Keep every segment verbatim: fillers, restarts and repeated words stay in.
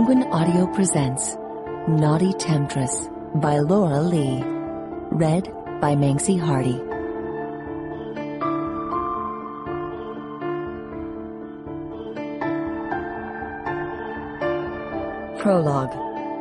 Penguin Audio presents Naughty Temptress by Laura Lee. Read by Manxie Hardy. Prologue.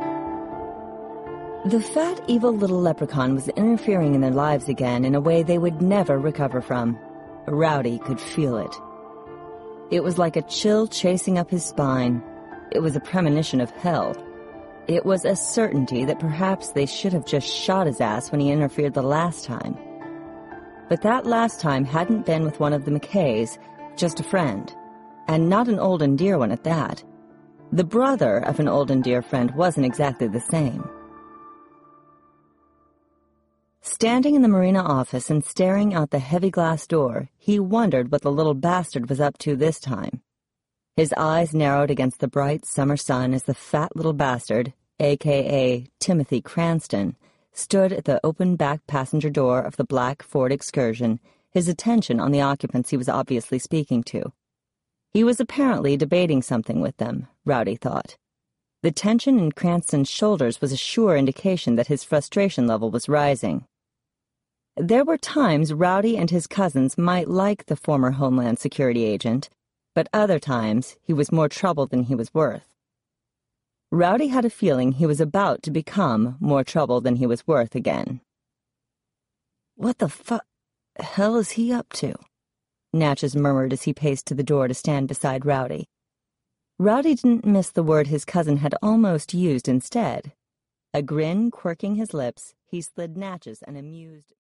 The fat, evil little leprechaun was interfering in their lives again in a way they would never recover from. Rowdy could feel it. It was like a chill chasing up his spine. It was a premonition of hell. It was a certainty that perhaps they should have just shot his ass when he interfered the last time. But that last time hadn't been with one of the McKays, just a friend. And not an old and dear one at that. The brother of an old and dear friend wasn't exactly the same. Standing in the marina office and staring out the heavy glass door, he wondered what the little bastard was up to this time. His eyes narrowed against the bright summer sun as the fat little bastard, a k a. Timothy Cranston, stood at the open back passenger door of the black Ford Excursion, his attention on the occupants he was obviously speaking to. He was apparently debating something with them, Rowdy thought. The tension in Cranston's shoulders was a sure indication that his frustration level was rising. There were times Rowdy and his cousins might like the former Homeland Security agent, but other times he was more trouble than he was worth. Rowdy had a feeling he was about to become more trouble than he was worth again. "What the fu- hell is he up to?" Natchez murmured as he paced to the door to stand beside Rowdy. Rowdy didn't miss the word his cousin had almost used instead. A grin quirking his lips, he slid Natchez an amused